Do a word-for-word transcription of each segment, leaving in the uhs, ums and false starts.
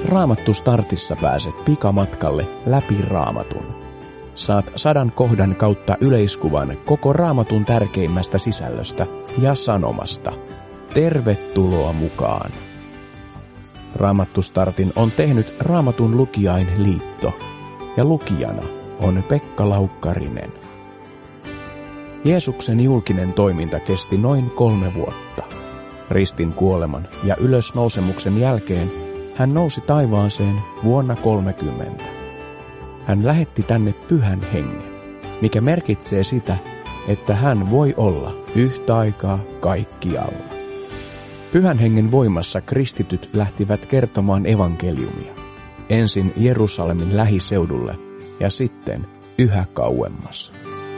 Raamattu Startissa pääset pikamatkalle läpi Raamatun. Saat sadan kohdan kautta yleiskuvan koko Raamatun tärkeimmästä sisällöstä ja sanomasta. Tervetuloa mukaan! Raamattu Startin on tehnyt Raamatun lukijain liitto ja lukijana on Pekka Laukkarinen. Jeesuksen julkinen toiminta kesti noin kolme vuotta. Ristin kuoleman ja ylösnousemuksen jälkeen hän nousi taivaaseen vuonna kolmekymmentä. Hän lähetti tänne Pyhän Hengen, mikä merkitsee sitä, että hän voi olla yhtä aikaa kaikkialla. Pyhän Hengen voimassa kristityt lähtivät kertomaan evankeliumia. Ensin Jerusalemin lähiseudulle ja sitten yhä kauemmas.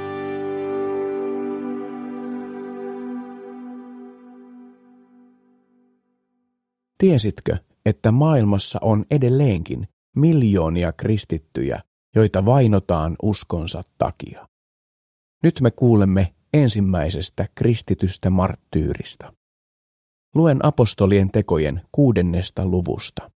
Tiesitkö, että maailmassa on edelleenkin miljoonia kristittyjä, joita vainotaan uskonsa takia? Nyt me kuulemme ensimmäisestä kristitystä marttyyristä. Luen apostolien tekojen kuudennesta luvusta.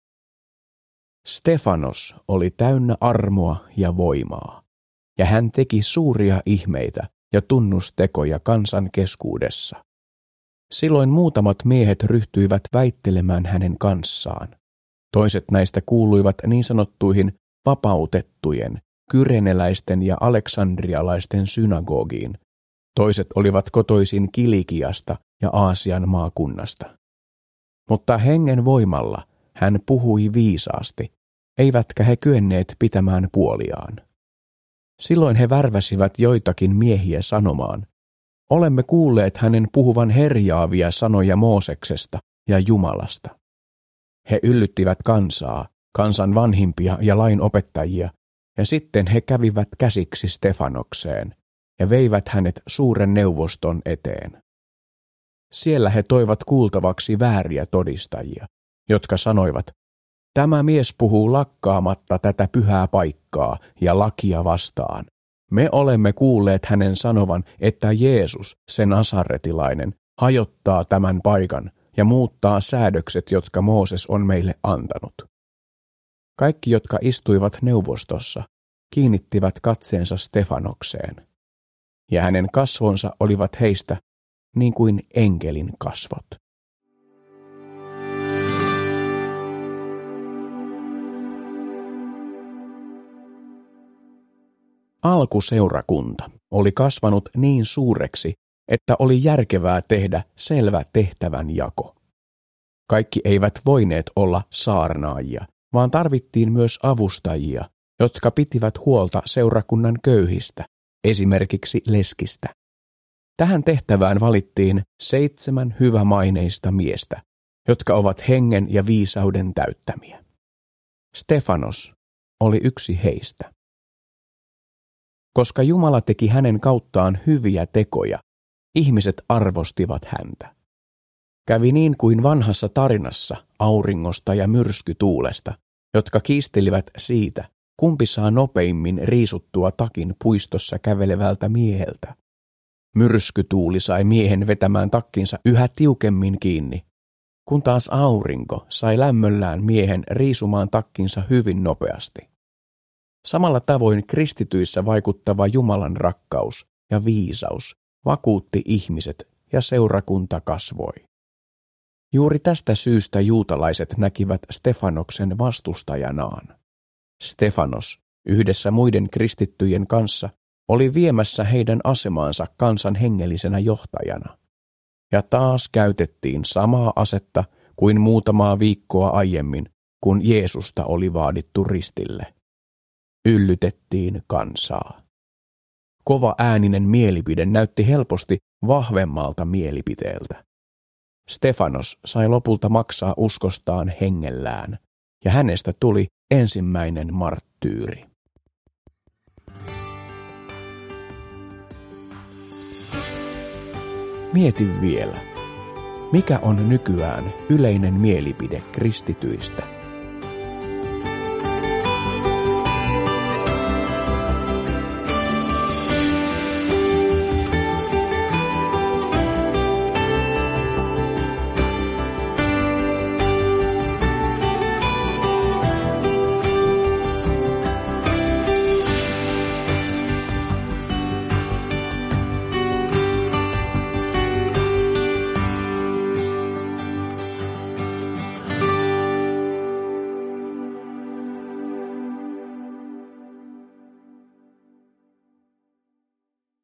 Stefanos oli täynnä armoa ja voimaa, ja hän teki suuria ihmeitä ja tunnustekoja kansan keskuudessa. Silloin muutamat miehet ryhtyivät väittelemään hänen kanssaan. Toiset näistä kuuluivat niin sanottuihin vapautettujen, kyreneläisten ja aleksandrialaisten synagogiin. Toiset olivat kotoisin Kilikiasta ja Aasian maakunnasta. Mutta hengen voimalla hän puhui viisaasti, eivätkä he kyenneet pitämään puoliaan. Silloin he värväsivät joitakin miehiä sanomaan, olemme kuulleet hänen puhuvan herjaavia sanoja Mooseksesta ja Jumalasta. He yllyttivät kansaa, kansan vanhimpia ja lain opettajia, ja sitten he kävivät käsiksi Stefanokseen ja veivät hänet suuren neuvoston eteen. Siellä he toivat kuultavaksi vääriä todistajia, jotka sanoivat, tämä mies puhuu lakkaamatta tätä pyhää paikkaa ja lakia vastaan. Me olemme kuulleet hänen sanovan, että Jeesus, se nasaretilainen, hajottaa tämän paikan ja muuttaa säädökset, jotka Mooses on meille antanut. Kaikki, jotka istuivat neuvostossa, kiinnittivät katseensa Stefanokseen, ja hänen kasvonsa olivat heistä niin kuin enkelin kasvot. Alkuseurakunta oli kasvanut niin suureksi, että oli järkevää tehdä selvä tehtävänjako. Kaikki eivät voineet olla saarnaajia, vaan tarvittiin myös avustajia, jotka pitivät huolta seurakunnan köyhistä, esimerkiksi leskistä. Tähän tehtävään valittiin seitsemän hyvämaineista miestä, jotka ovat hengen ja viisauden täyttämiä. Stefanos oli yksi heistä. Koska Jumala teki hänen kauttaan hyviä tekoja, ihmiset arvostivat häntä. Kävi niin kuin vanhassa tarinassa auringosta ja myrskytuulesta, jotka kiistelivät siitä, kumpi saa nopeimmin riisuttua takin puistossa kävelevältä mieheltä. Myrskytuuli sai miehen vetämään takkinsa yhä tiukemmin kiinni, kun taas aurinko sai lämmöllään miehen riisumaan takkinsa hyvin nopeasti. Samalla tavoin kristityissä vaikuttava Jumalan rakkaus ja viisaus vakuutti ihmiset ja seurakunta kasvoi. Juuri tästä syystä juutalaiset näkivät Stefanoksen vastustajanaan. Stefanos yhdessä muiden kristittyjen kanssa oli viemässä heidän asemaansa kansan hengellisenä johtajana. Ja taas käytettiin samaa asetta kuin muutamaa viikkoa aiemmin, kun Jeesusta oli vaadittu ristille. Yllytettiin kansaa. Kova ääninen mielipide näytti helposti vahvemmalta mielipiteeltä. Stefanos sai lopulta maksaa uskostaan hengellään, ja hänestä tuli ensimmäinen marttyyri. Mieti vielä, mikä on nykyään yleinen mielipide kristityistä?